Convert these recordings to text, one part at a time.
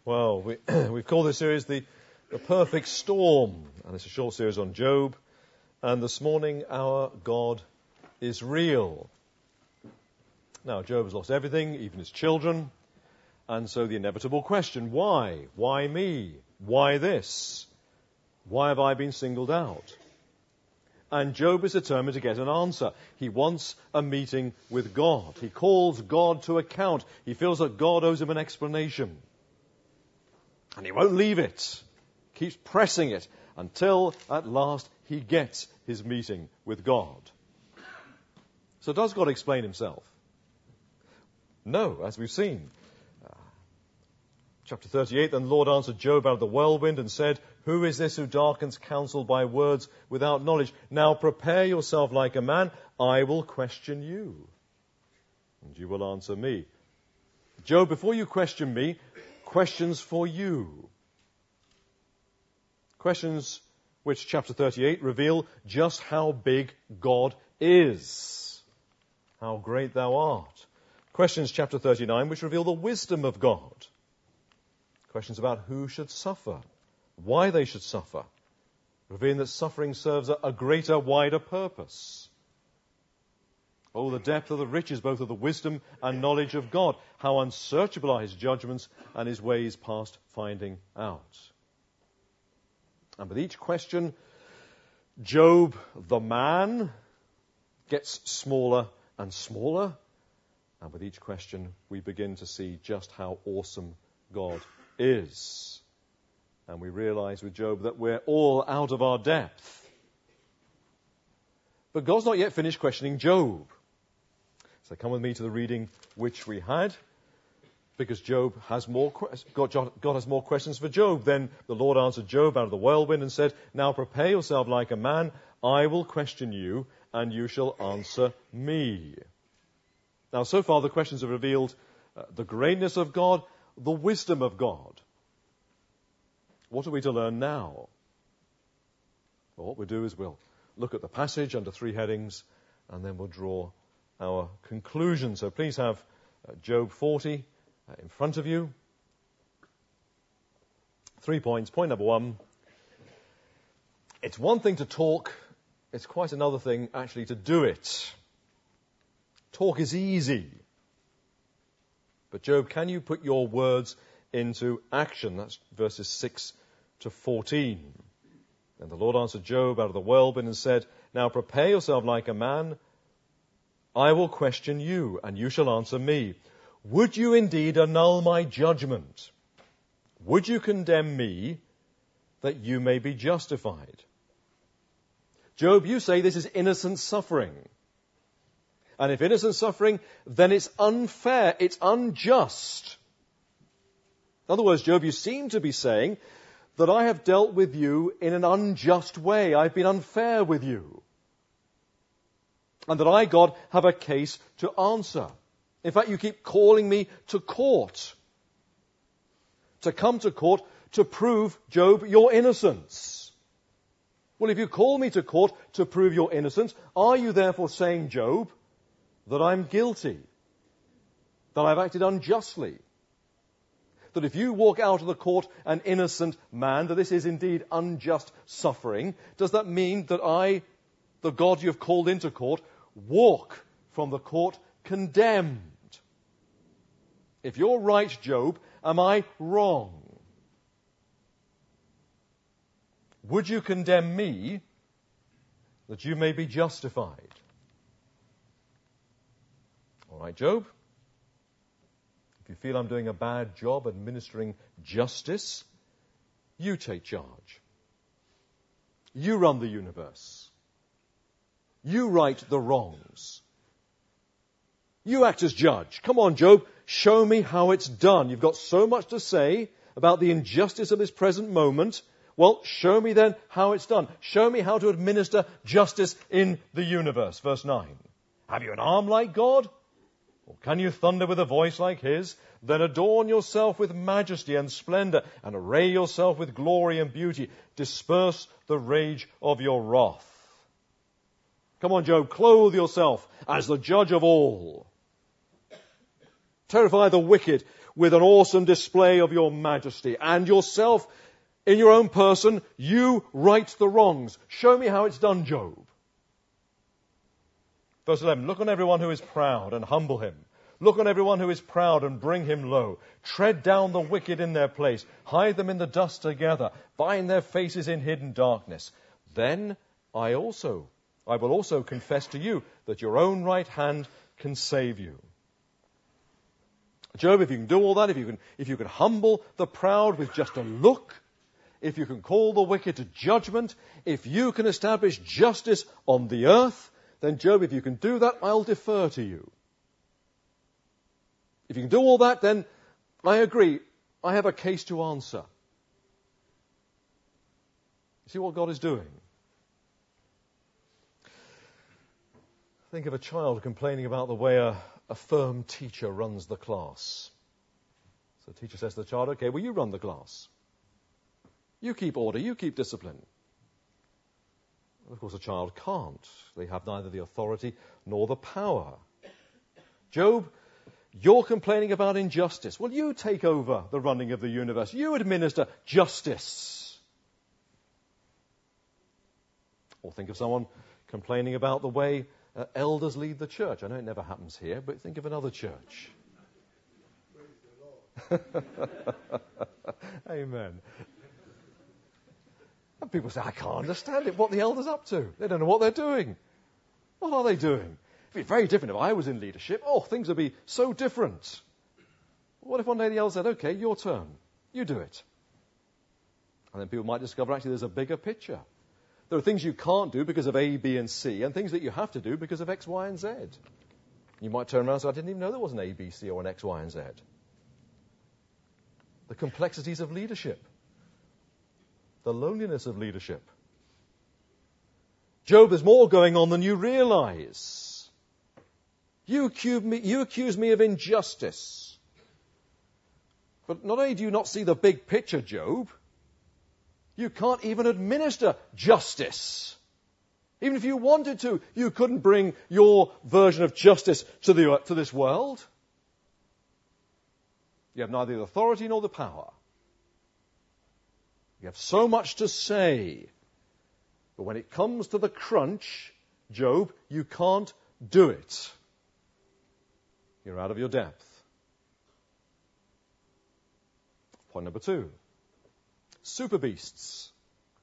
Well, we've called this series the Perfect Storm, and it's a short series on Job. And this morning, our God is real. Now, Job has lost everything, even his children. And so the inevitable question, why? Why me? Why this? Why have I been singled out? And Job is determined to get an answer. He wants a meeting with God. He calls God to account. He feels that God owes him an explanation. And he won't leave it. Keeps pressing it until at last he gets his meeting with God. So does God explain himself? No, as we've seen. Chapter 38, then the Lord answered Job out of the whirlwind and said, "Who is this who darkens counsel by words without knowledge? Now prepare yourself like a man. I will question you, and you will answer me." Job, before you question me, questions for you. Questions which chapter 38 reveal just how big God is. How great thou art. Questions chapter 39 which reveal the wisdom of God. Questions about who should suffer, why they should suffer, revealing that suffering serves a greater, wider purpose. Oh, the depth of the riches, both of the wisdom and knowledge of God. How unsearchable are his judgments and his ways past finding out. And with each question, Job, the man, gets smaller and smaller. And with each question, we begin to see just how awesome God is. And we realize with Job that we're all out of our depth. But God's not yet finished questioning Job. So come with me to the reading which we had, because God has more questions for Job. Then the Lord answered Job out of the whirlwind and said, "Now prepare yourself like a man. I will question you, and you shall answer me." Now, so far the questions have revealed the greatness of God, the wisdom of God. What are we to learn now? Well, what we'll do is we'll look at the passage under three headings, and then we'll draw our conclusion. So please have Job 40 in front of you. 3 points. Point number one. It's one thing to talk. It's quite another thing actually to do it. Talk is easy. But Job, can you put your words into action? That's verses 6 to 14. And the Lord answered Job out of the whirlwind and said, "Now prepare yourself like a man. I will question you, and you shall answer me. Would you indeed annul my judgment? Would you condemn me that you may be justified?" Job, you say this is innocent suffering. And if innocent suffering, then it's unfair, it's unjust. In other words, Job, you seem to be saying that I have dealt with you in an unjust way. I've been unfair with you. And that I, God, have a case to answer. In fact, you keep calling me to court. To come to court to prove, Job, your innocence. Well, if you call me to court to prove your innocence, are you therefore saying, Job, that I'm guilty? That I've acted unjustly? That if you walk out of the court an innocent man, that this is indeed unjust suffering? Does that mean that I, the God you've called into court, walk from the court condemned? If you're right, Job, am I wrong? Would you condemn me that you may be justified? All right, Job. If you feel I'm doing a bad job administering justice, you take charge. You run the universe. You right the wrongs. You act as judge. Come on, Job, show me how it's done. You've got so much to say about the injustice of this present moment. Well, show me then how it's done. Show me how to administer justice in the universe. Verse 9. Have you an arm like God? Or can you thunder with a voice like his? Then adorn yourself with majesty and splendor, and array yourself with glory and beauty. Disperse the rage of your wrath. Come on, Job, clothe yourself as the judge of all. Terrify the wicked with an awesome display of your majesty. And yourself, in your own person, you right the wrongs. Show me how it's done, Job. Verse 11, look on everyone who is proud and humble him. Look on everyone who is proud and bring him low. Tread down the wicked in their place. Hide them in the dust together. Bind their faces in hidden darkness. Then I will also confess to you that your own right hand can save you. Job, if you can do all that, if you can humble the proud with just a look, if you can call the wicked to judgment, if you can establish justice on the earth, then Job, if you can do that, I'll defer to you. If you can do all that, then I agree. I have a case to answer. See what God is doing? Think of a child complaining about the way a firm teacher runs the class. So the teacher says to the child, okay, well, you run the class. You keep order, you keep discipline. Of course, a child can't. They have neither the authority nor the power. Job, you're complaining about injustice. Well, you take over the running of the universe. You administer justice. Or think of someone complaining about the way elders lead the church. I know it never happens here, but think of another church. Amen. And people say, I can't understand it, what the elders up to. They don't know what they're doing. What are they doing? It'd be very different if I was in leadership. Oh, things would be so different. What if one day the elder said, okay, your turn. You do it. And then people might discover actually there's a bigger picture. There are things you can't do because of A, B, and C, and things that you have to do because of X, Y, and Z. You might turn around and say, I didn't even know there was an A, B, C, or an X, Y, and Z. The complexities of leadership. The loneliness of leadership. Job, there's more going on than you realize. You accuse me of injustice. But not only do you not see the big picture, Job, you can't even administer justice. Even if you wanted to, you couldn't bring your version of justice to this world. You have neither the authority nor the power. You have so much to say. But when it comes to the crunch, Job, you can't do it. You're out of your depth. Point number 2. Super beasts.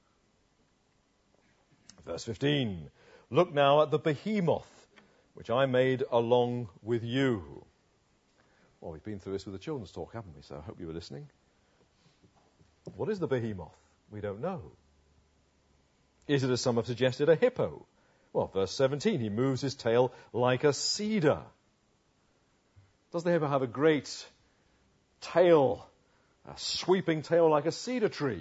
Verse 15. Look now at the behemoth, which I made along with you. Well, we've been through this with the children's talk, haven't we? So I hope you were listening. What is the behemoth? We don't know. Is it, as some have suggested, a hippo? Well, verse 17, he moves his tail like a cedar. Does the hippo have a great tail, a sweeping tail like a cedar tree?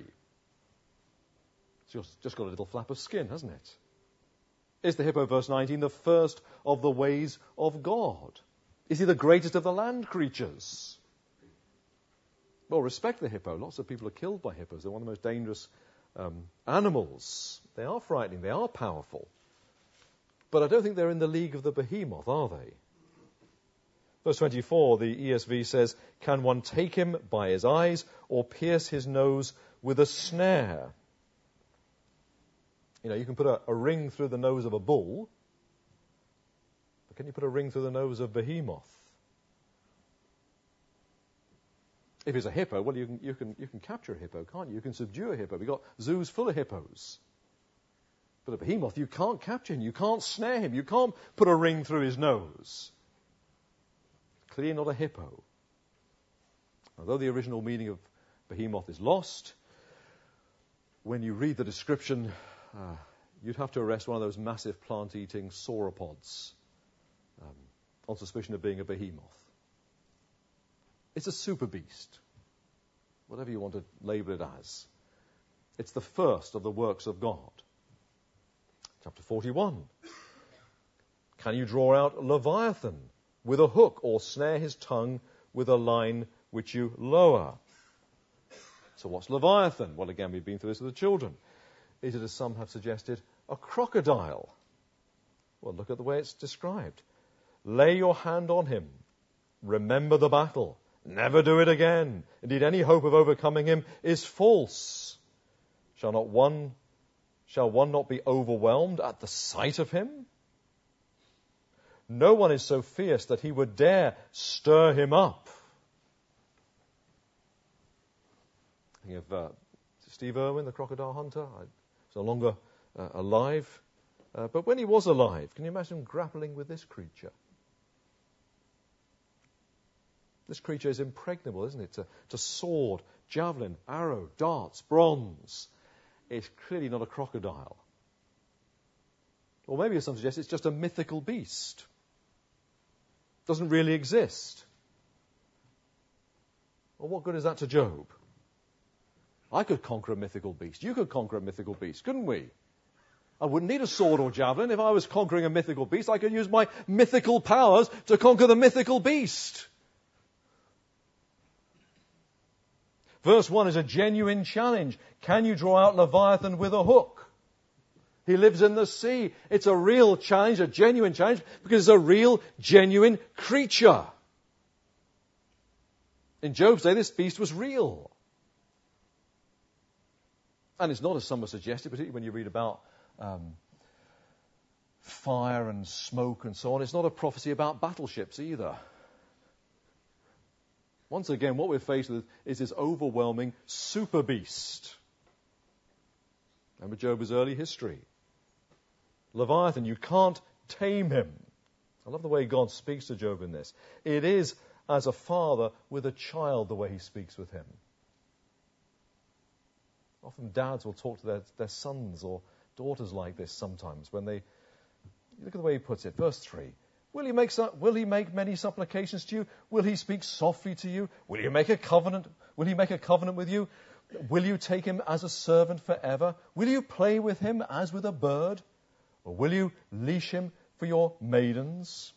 It's just got a little flap of skin, hasn't it? Is the hippo, verse 19, the first of the ways of God? Is he the greatest of the land creatures? Well, respect the hippo. Lots of people are killed by hippos. They're one of the most dangerous animals. They are frightening. They are powerful. But I don't think they're in the league of the behemoth, are they? Verse 24, the ESV says, can one take him by his eyes or pierce his nose with a snare? You know, you can put a ring through the nose of a bull, but can you put a ring through the nose of behemoth? If it's a hippo, well, you can capture a hippo, can't you? You can subdue a hippo. We've got zoos full of hippos. But a behemoth, you can't capture him. You can't snare him. You can't put a ring through his nose. Clearly not a hippo. Although the original meaning of behemoth is lost, when you read the description, you'd have to arrest one of those massive plant-eating sauropods on suspicion of being a behemoth. It's a super beast, whatever you want to label it as. It's the first of the works of God. Chapter 41. Can you draw out Leviathan with a hook or snare his tongue with a line which you lower? So what's Leviathan? Well, again, we've been through this with the children. Is it, as some have suggested, a crocodile? Well, look at the way it's described. Lay your hand on him. Remember the battle. Never do it again. Indeed, any hope of overcoming him is false. Shall one not be overwhelmed at the sight of him? No one is so fierce that he would dare stir him up. Think of Steve Irwin, the crocodile hunter. He's no longer alive. But when he was alive, can you imagine him grappling with this creature? This creature is impregnable, isn't it? To sword, javelin, arrow, darts, bronze. It's clearly not a crocodile. Or maybe, as some suggest, it's just a mythical beast. Doesn't really exist. Well, what good is that to Job? I could conquer a mythical beast. You could conquer a mythical beast, couldn't we? I wouldn't need a sword or javelin. If I was conquering a mythical beast, I could use my mythical powers to conquer the mythical beast. Verse 1 is a genuine challenge. Can you draw out Leviathan with a hook? He lives in the sea. It's a real challenge, a genuine challenge, because it's a real, genuine creature. In Job's day, this beast was real. And it's not, as some have suggested, particularly when you read about fire and smoke and so on, it's not a prophecy about battleships either. Once again, what we're faced with is this overwhelming super beast. Remember Job's early history. Leviathan, you can't tame him. I love the way God speaks to Job in this. It is as a father with a child the way he speaks with him. Often dads will talk to their sons or daughters like this sometimes when they... Look at the way he puts it. Verse 3. Will he make many supplications to you? Will he speak softly to you? Will he make a covenant? Will he make a covenant with you? Will you take him as a servant forever? Will you play with him as with a bird? Or will you leash him for your maidens?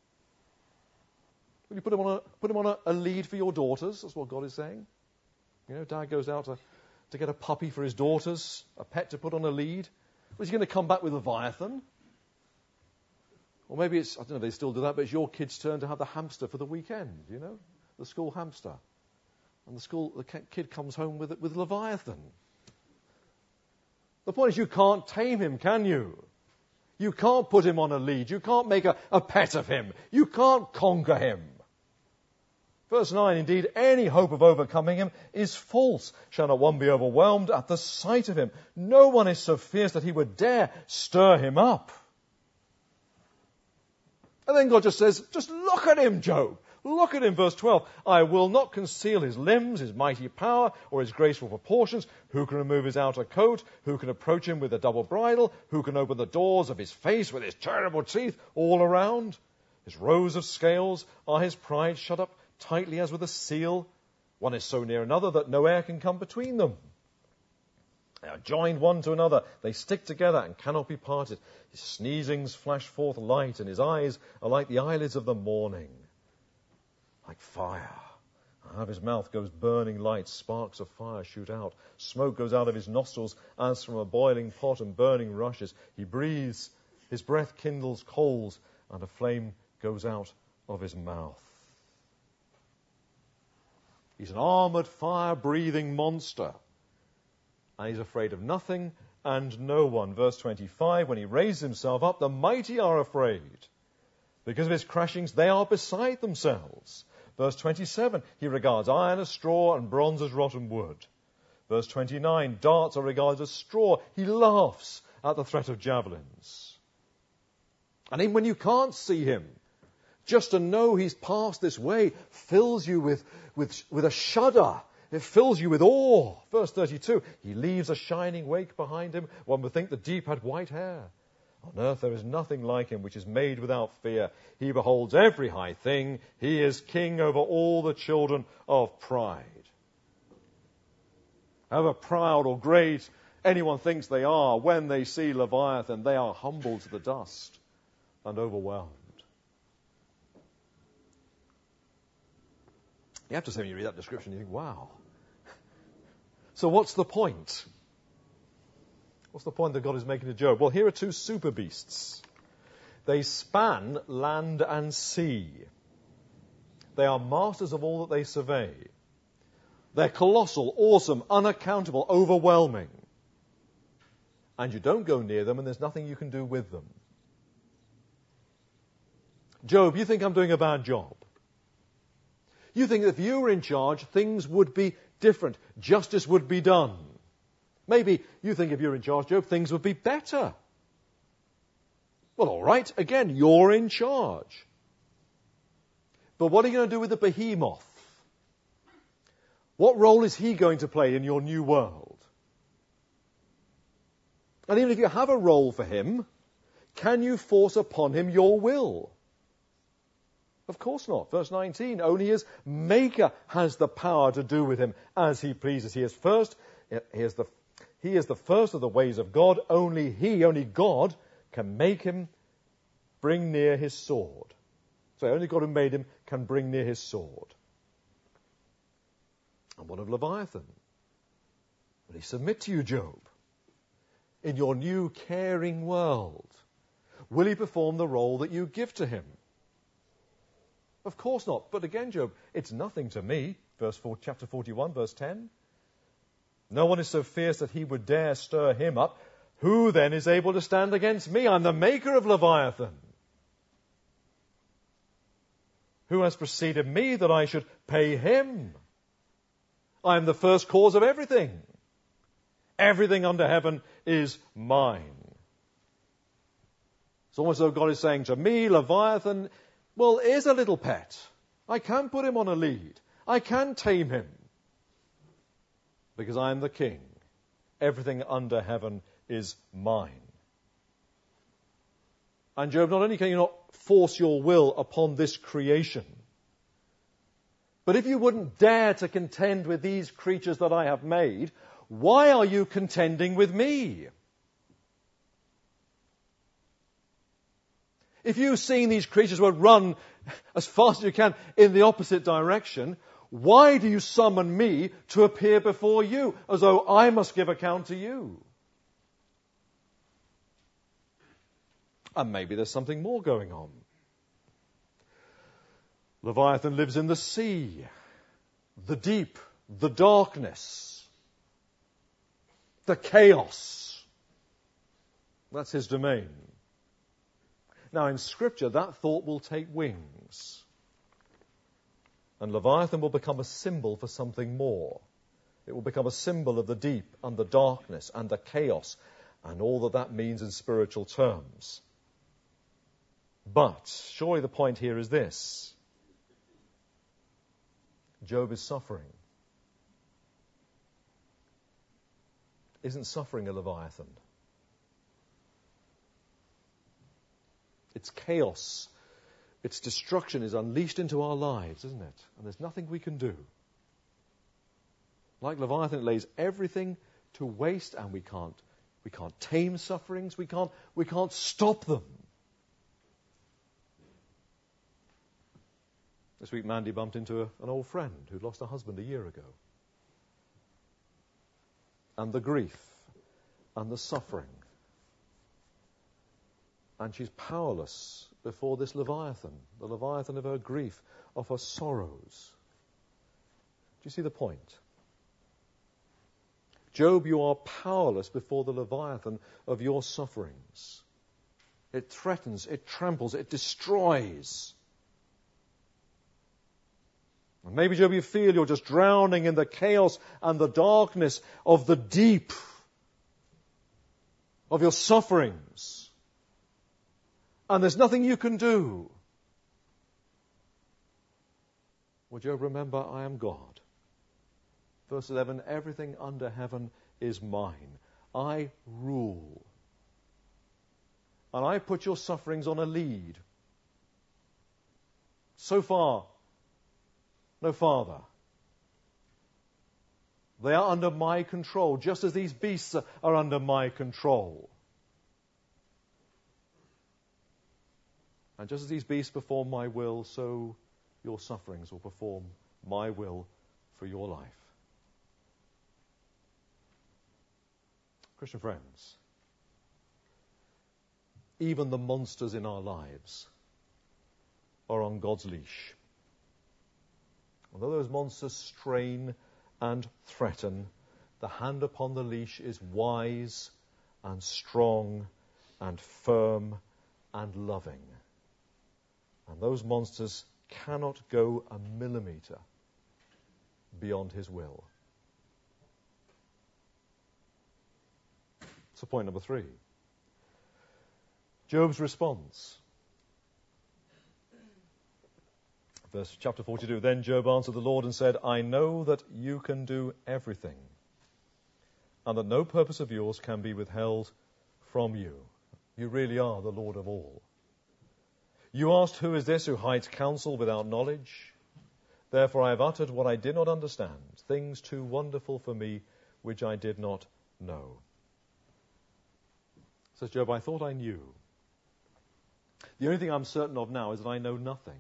Will you put him on a lead for your daughters? That's what God is saying. You know, dad goes out to get a puppy for his daughters, a pet to put on a lead. Was he going to come back with Leviathan? Or maybe it's, I don't know if they still do that, but it's your kid's turn to have the hamster for the weekend, you know? The school hamster. And the kid comes home with Leviathan. The point is you can't tame him, can you? You can't put him on a lead. You can't make a pet of him. You can't conquer him. Verse 9, indeed, any hope of overcoming him is false. Shall not one be overwhelmed at the sight of him? No one is so fierce that he would dare stir him up. And then God just says, just look at him, Job. Look at him, verse 12. I will not conceal his limbs, his mighty power, or his graceful proportions. Who can remove his outer coat? Who can approach him with a double bridle? Who can open the doors of his face with his terrible teeth all around? His rows of scales are his pride, shut up tightly as with a seal. One is so near another that no air can come between them. They are joined one to another. They stick together and cannot be parted. His sneezings flash forth light, and his eyes are like the eyelids of the morning. Like fire. Out of his mouth goes burning light. Sparks of fire shoot out. Smoke goes out of his nostrils as from a boiling pot, and burning rushes. He breathes. His breath kindles coals, and a flame goes out of his mouth. He's an armoured, fire-breathing monster. And he's afraid of nothing and no one. Verse 25, when he raises himself up, the mighty are afraid. Because of his crashings, they are beside themselves. Verse 27, he regards iron as straw and bronze as rotten wood. Verse 29, darts are regarded as straw. He laughs at the threat of javelins. And even when you can't see him, just to know he's passed this way fills you with a shudder. It fills you with awe. Verse 32, he leaves a shining wake behind him. One would think the deep had white hair. On earth there is nothing like him which is made without fear. He beholds every high thing. He is king over all the children of pride. However proud or great anyone thinks they are, when they see Leviathan, they are humbled to the dust and overwhelmed. You have to say, when you read that description, you think, wow. So what's the point? What's the point that God is making to Job? Well, here are two super beasts. They span land and sea. They are masters of all that they survey. They're colossal, awesome, unaccountable, overwhelming. And you don't go near them, and there's nothing you can do with them. Job, you think I'm doing a bad job. You think that if you were in charge, things would be different. Justice would be done. Maybe you think if you're in charge, Job, things would be better. Well, all right. Again, you're in charge. But what are you going to do with the behemoth? What role is he going to play in your new world? And even if you have a role for him, can you force upon him your will? Of course not. Verse 19, only his maker has the power to do with him as he pleases. He is the first of the ways of God. Only God can make him bring near his sword. So only God who made him can bring near his sword. And what of Leviathan? Will he submit to you, Job? In your new caring world, will he perform the role that you give to him? Of course not. But again, Job, it's nothing to me. Chapter 41, verse 10. No one is so fierce that he would dare stir him up. Who then is able to stand against me? I'm the maker of Leviathan. Who has preceded me that I should pay him? I am the first cause of everything. Everything under heaven is mine. It's almost as though God is saying to me, Leviathan, well, is a little pet. I can put him on a lead. I can tame him. Because I am the king. Everything under heaven is mine. And Job, not only can you not force your will upon this creation, but if you wouldn't dare to contend with these creatures that I have made, why are you contending with me? If you've seen these creatures would run as fast as you can in the opposite direction, why do you summon me to appear before you as though I must give account to you? And maybe there's something more going on. Leviathan lives in the sea, the deep, the darkness, the chaos. That's his domain. Now in Scripture, that thought will take wings. And Leviathan will become a symbol for something more. It will become a symbol of the deep and the darkness and the chaos and all that means in spiritual terms. But surely the point here is this. Job is suffering. Isn't suffering a Leviathan? Its chaos, its destruction is unleashed into our lives, isn't it? And there's nothing we can do. Like Leviathan, it lays everything to waste, and we can't tame sufferings. We can't stop them. This week, Mandy bumped into an old friend who'd lost her husband a year ago. And the grief and the suffering. And she's powerless before this Leviathan, the Leviathan of her grief, of her sorrows. Do you see the point? Job, you are powerless before the Leviathan of your sufferings. It threatens, it tramples, it destroys. And maybe, Job, you feel you're just drowning in the chaos and the darkness of the deep, of your sufferings. And there's nothing you can do. Well, Job, remember, I am God. Verse 11, everything under heaven is mine. I rule. And I put your sufferings on a lead. So far, no farther. They are under my control, just as these beasts are under my control. And just as these beasts perform my will, so your sufferings will perform my will for your life. Christian friends, even the monsters in our lives are on God's leash. And though those monsters strain and threaten, the hand upon the leash is wise and strong and firm and loving. And those monsters cannot go a millimetre beyond his will. So point number 3. Job's response. Verse chapter 42, then Job answered the Lord and said, I know that you can do everything, and that no purpose of yours can be withheld from you. You really are the Lord of all. You asked, who is this who hides counsel without knowledge? Therefore I have uttered what I did not understand, things too wonderful for me which I did not know. Says Job, I thought I knew. The only thing I'm certain of now is that I know nothing.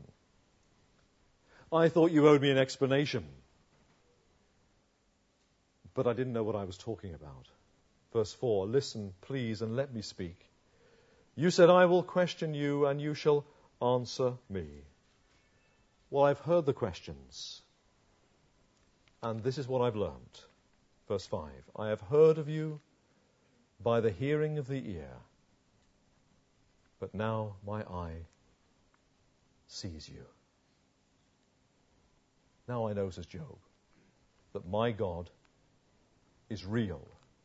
I thought you owed me an explanation, but I didn't know what I was talking about. Verse 4, listen, please, and let me speak. You said, I will question you, and you shall answer me. Well, I've heard the questions, and this is what I've learned. Verse 5, I have heard of you by the hearing of the ear, but now my eye sees you. Now I know, says Job, that my God is real.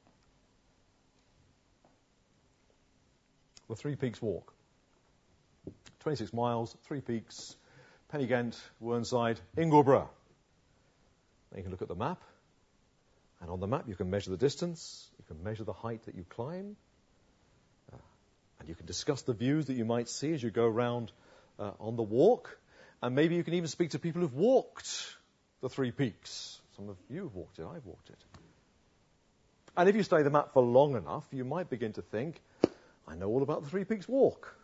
The Three Peaks Walk. 26 miles, 3 peaks, Pennygent, Whernside, Ingleborough. Then you can look at the map, and on the map you can measure the distance, you can measure the height that you climb, and you can discuss the views that you might see as you go around on the walk. And maybe you can even speak to people who've walked the 3 peaks. Some of you have walked it, I've walked it. And if you study the map for long enough, you might begin to think, I know all about the 3 Peaks Walk.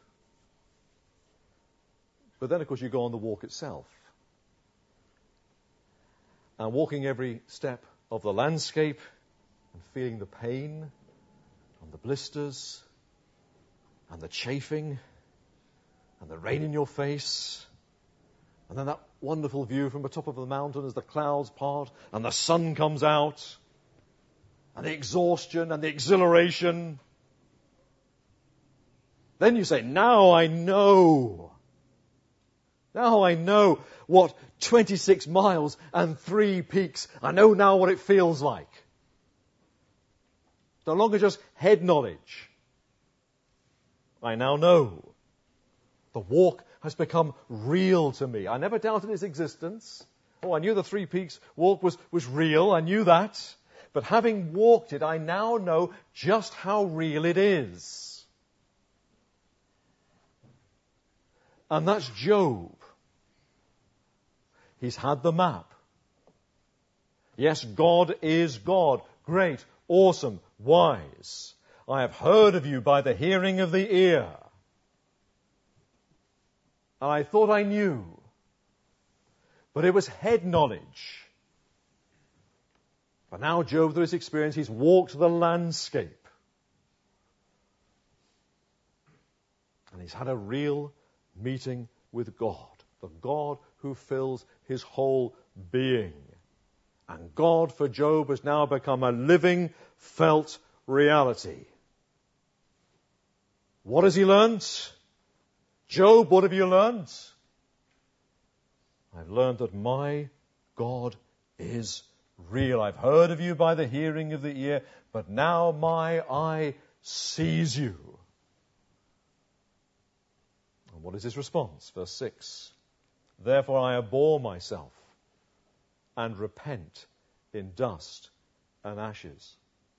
But then, of course, you go on the walk itself. And walking every step of the landscape and feeling the pain and the blisters and the chafing and the rain in your face, and then that wonderful view from the top of the mountain as the clouds part and the sun comes out, and the exhaustion and the exhilaration. Then you say, now I know. Now I know what 26 miles and 3 peaks, I know now what it feels like. No longer just head knowledge. I now know. The walk has become real to me. I never doubted its existence. Oh, I knew the 3 Peaks Walk was real. I knew that. But having walked it, I now know just how real it is. And that's Job. He's had the map. Yes, God is God. Great, awesome, wise. I have heard of you by the hearing of the ear. And I thought I knew. But it was head knowledge. But now Job, through his experience, he's walked the landscape. And he's had a real meeting with God. The God who fills his whole being. And God for Job has now become a living, felt reality. What has he learned? Job, what have you learned? I've learned that my God is real. I've heard of you by the hearing of the ear, but now my eye sees you. And what is his response? Verse 6. Therefore I abhor myself and repent in dust and ashes.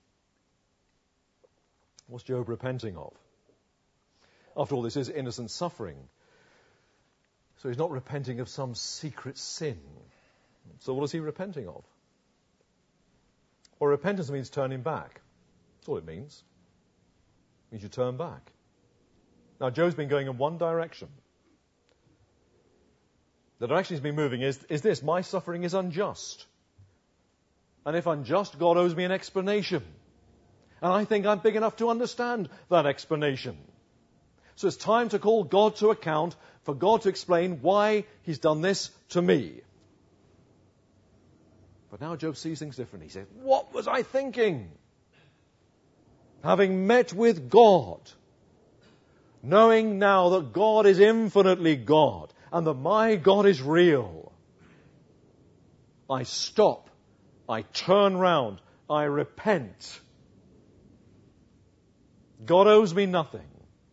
What's Job repenting of? After all, this is innocent suffering. So he's not repenting of some secret sin. So what is he repenting of? Well, repentance means turning back. That's all it means. It means you turn back. Now, Job's been going in one direction. The direction he's been moving is this: my suffering is unjust. And if unjust, God owes me an explanation. And I think I'm big enough to understand that explanation. So it's time to call God to account, for God to explain why he's done this to me. But now Job sees things differently. He says, what was I thinking? Having met with God, knowing now that God is infinitely God and that my God is real, I stop, I turn round, I repent. God owes me nothing.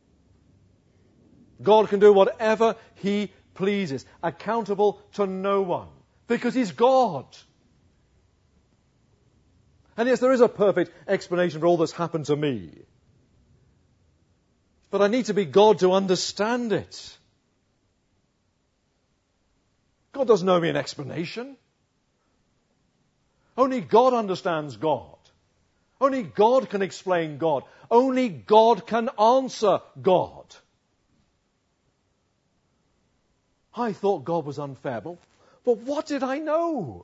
God can do whatever He pleases, accountable to no one, because He's God. And yes, there is a perfect explanation for all that's happened to me. But I need to be God to understand it. God doesn't owe me an explanation. Only God understands God. Only God can explain God. Only God can answer God. I thought God was unfair, but what did I know?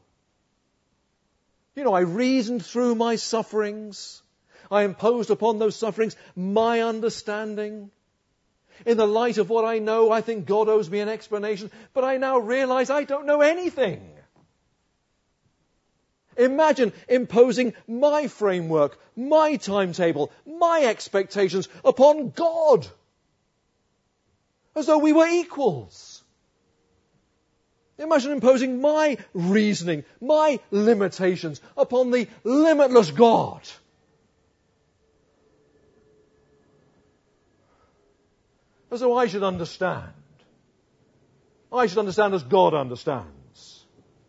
I reasoned through my sufferings. I imposed upon those sufferings my understanding. In the light of what I know, I think God owes me an explanation, but I now realize I don't know anything. Imagine imposing my framework, my timetable, my expectations upon God, as though we were equals. Imagine imposing my reasoning, my limitations upon the limitless God. As though I should understand. I should understand as God understands.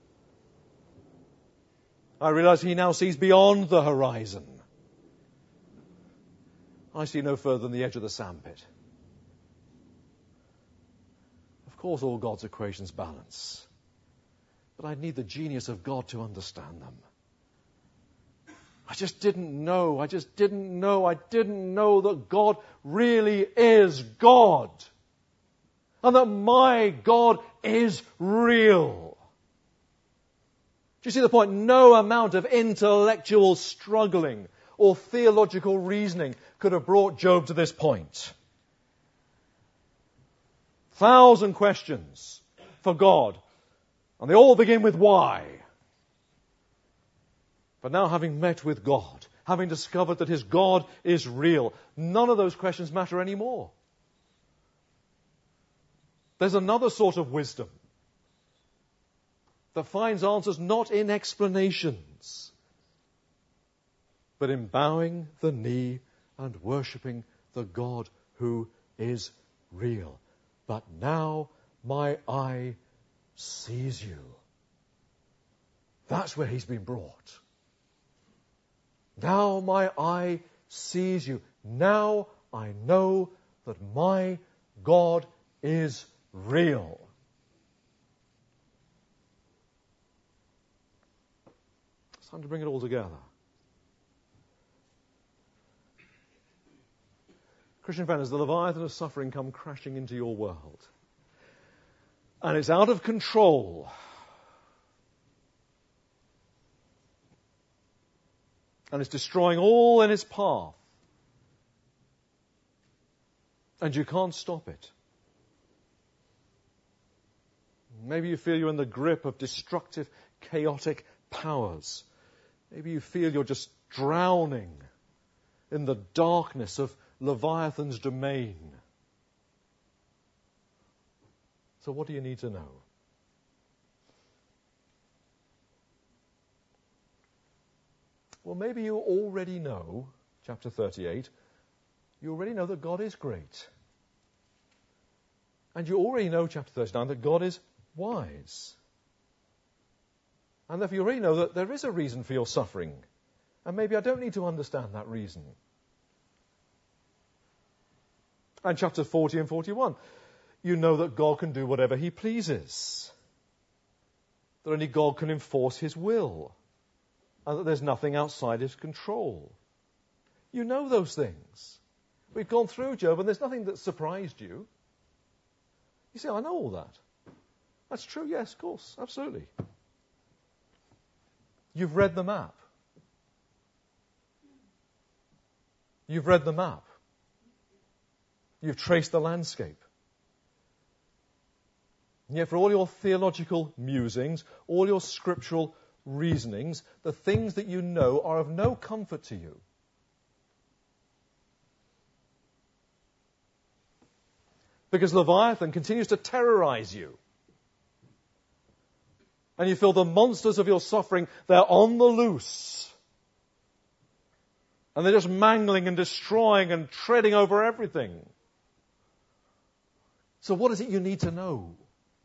I realize He now sees beyond the horizon. I see no further than the edge of the sandpit. Of course, all God's equations balance. But I need the genius of God to understand them. I just didn't know. I didn't know that God really is God. And that my God is real. Do you see the point? No amount of intellectual struggling or theological reasoning could have brought Job to this point. 1,000 questions for God. And they all begin with why. But now, having met with God, having discovered that his God is real, none of those questions matter anymore. There's another sort of wisdom that finds answers not in explanations, but in bowing the knee and worshipping the God who is real. But now my eye sees you. That's where he's been brought. Now my eye sees you. Now I know that my God is real. It's time to bring it all together. Christian friends, the Leviathan of suffering come crashing into your world. And it's out of control. And it's destroying all in its path. And you can't stop it. Maybe you feel you're in the grip of destructive, chaotic powers. Maybe you feel you're just drowning in the darkness of Leviathan's domain. So what do you need to know? Well, maybe you already know, chapter 38, you already know that God is great. And you already know, chapter 39, that God is wise. And therefore you already know that there is a reason for your suffering. And maybe I don't need to understand that reason. And chapter 40 and 41, you know that God can do whatever he pleases. That only God can enforce his will. And that there's nothing outside his control. You know those things. We've gone through Job and there's nothing that surprised you. You say, I know all that. That's true, yes, of course, absolutely. You've read the map. You've read the map. You've traced the landscape. And yet for all your theological musings, all your scriptural reasonings, the things that you know, are of no comfort to you. Because Leviathan continues to terrorize you. And you feel the monsters of your suffering, they're on the loose. And they're just mangling and destroying and treading over everything. So what is it you need to know?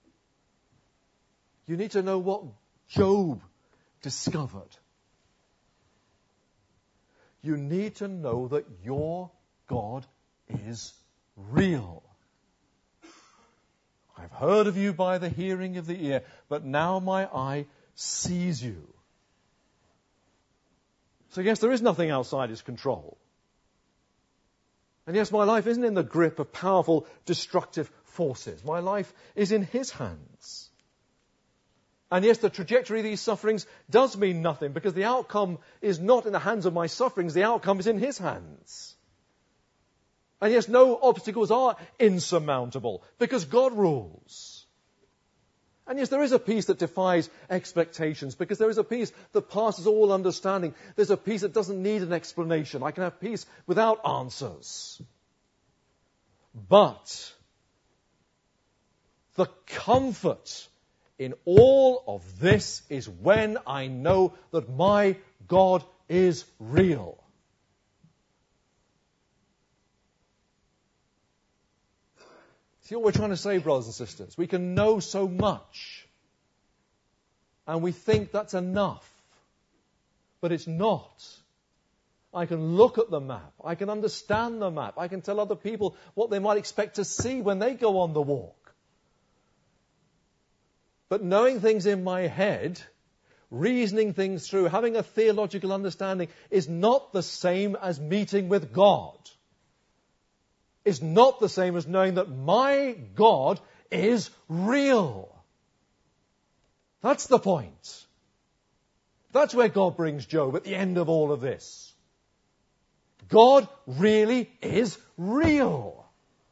You need to know what Job discovered. You need to know that your God is real. I've heard of you by the hearing of the ear, but now my eye sees you. So yes, there is nothing outside his control. And yes, my life isn't in the grip of powerful, destructive forces. My life is in his hands. And yes, the trajectory of these sufferings does mean nothing, because the outcome is not in the hands of my sufferings, the outcome is in his hands. And yes, no obstacles are insurmountable, because God rules. And yes, there is a peace that defies expectations, because there is a peace that passes all understanding. There's a peace that doesn't need an explanation. I can have peace without answers. But the comfort in all of this is when I know that my God is real. See what we're trying to say, brothers and sisters? We can know so much, and we think that's enough. But it's not. I can look at the map. I can understand the map. I can tell other people what they might expect to see when they go on the walk. But knowing things in my head, reasoning things through, having a theological understanding, is not the same as meeting with God. Is not the same as knowing that my God is real. That's the point. That's where God brings Job at the end of all of this. God really is real.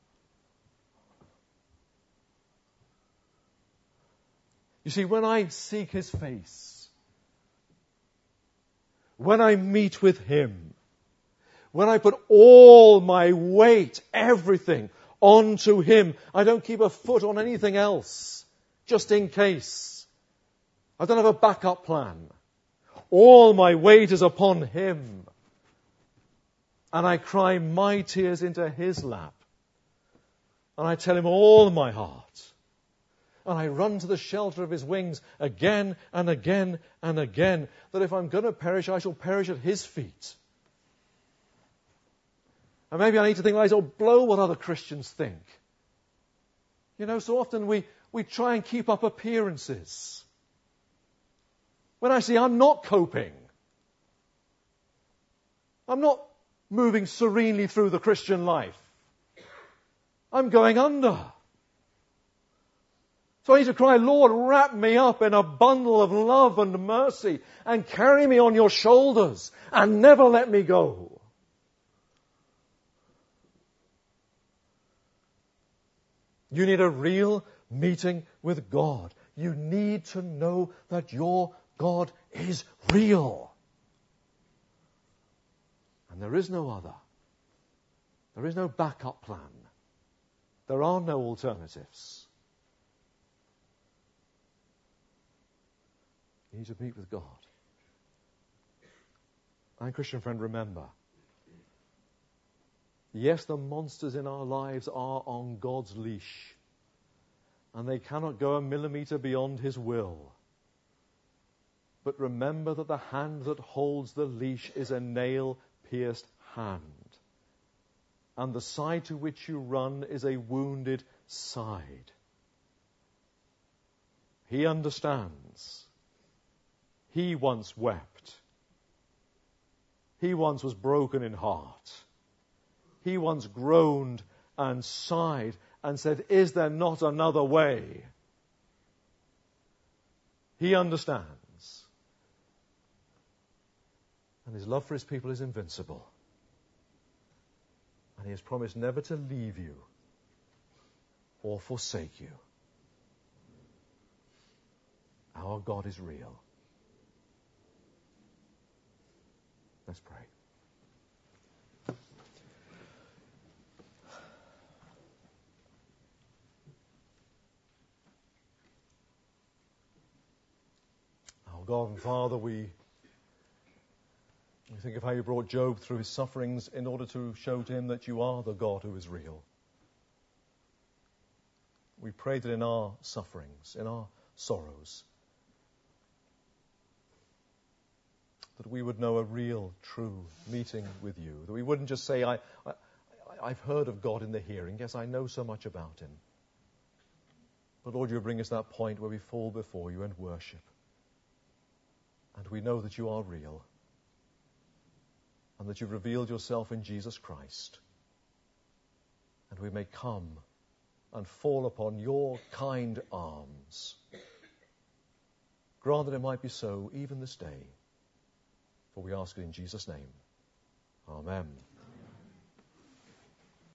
You see, when I seek his face, when I meet with him, when I put all my weight, everything, onto him, I don't keep a foot on anything else, just in case. I don't have a backup plan. All my weight is upon him. And I cry my tears into his lap. And I tell him all my heart. And I run to the shelter of his wings again and again and again, that if I'm going to perish, I shall perish at his feet. And maybe I need to think, well, blow what other Christians think. You know, so often we try and keep up appearances. When I see I'm not coping. I'm not moving serenely through the Christian life. I'm going under. So I need to cry, Lord, wrap me up in a bundle of love and mercy and carry me on your shoulders and never let me go. You need a real meeting with God. You need to know that your God is real. And there is no other. There is no backup plan. There are no alternatives. You need to meet with God. And Christian friend, remember, yes, the monsters in our lives are on God's leash, and they cannot go a millimeter beyond his will. But remember that the hand that holds the leash is a nail-pierced hand, and the side to which you run is a wounded side. He understands. He once wept. He once was broken in heart. He once groaned and sighed and said, is there not another way? He understands. And his love for his people is invincible. And he has promised never to leave you or forsake you. Our God is real. Let's pray. Our God and Father, we think of how you brought Job through his sufferings in order to show to him that you are the God who is real. We pray that in our sufferings, in our sorrows, that we would know a real, true meeting with you. That we wouldn't just say, I've heard of God in the hearing. Yes, I know so much about him. But Lord, you bring us that point where we fall before you and worship. And we know that you are real. And that you've revealed yourself in Jesus Christ. And we may come and fall upon your kind arms. Grant that it might be so even this day. For we ask it in Jesus' name. Amen.